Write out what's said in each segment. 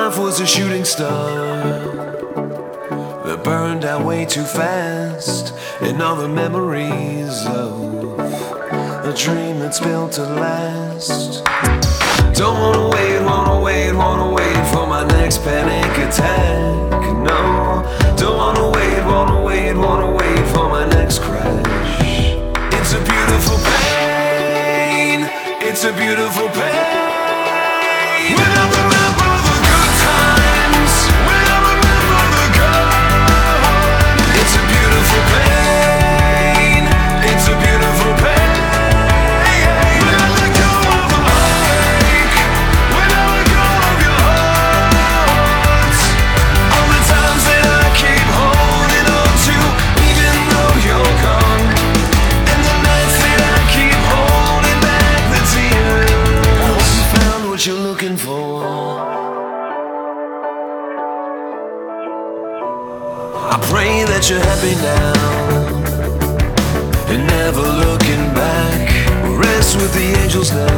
life was a shooting star that burned out way too fast, and all the memories of a dream that's built to last. Don't wanna wait, wanna wait, wanna wait for my next panic attack. No, don't wanna wait, wanna wait, wanna wait for my next crash. It's a beautiful pain, it's a beautiful pain. When I remember the good times, when I remember the good, it's a beautiful pain, it's a beautiful pain. When I let go of the heartache, when I let go of your heart, all the times that I keep holding on to, even though you're gone, and the nights that I keep holding back the tears. I hope you found what you're looking for. I pray that you're happy now and never looking back. Rest with the angels now.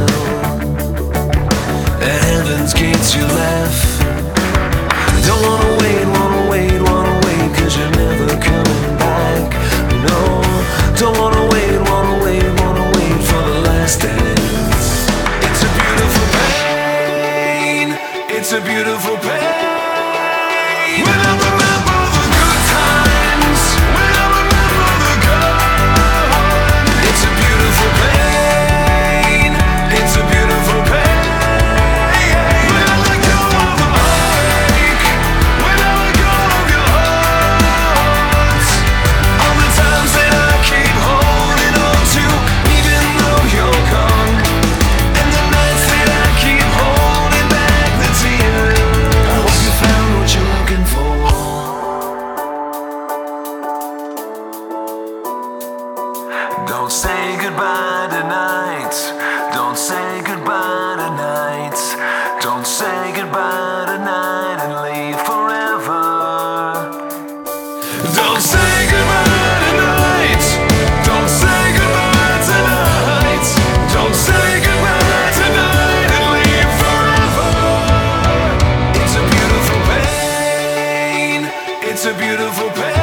At heaven's gates you laugh. Don't wanna wait, wanna wait, wanna wait, 'cause you're never coming back. No, don't wanna wait, wanna wait, wanna wait for the last dance. It's a beautiful pain, it's a beautiful pain. When I remember the good times, when I remember the good, it's a beautiful pain, it's a beautiful pain. When I let go of the heartache, when I let go of your heart, all the times that I keep holding on to, even though you're gone, and the nights that I keep holding back the tears. I hope you found what you're looking for. Don't say goodbye tonight. Don't say goodbye tonight. Don't say goodbye tonight and leave forever. Don't say goodbye tonight. Don't say goodbye tonight. Don't say goodbye tonight and leave forever. It's a beautiful pain. It's a beautiful pain.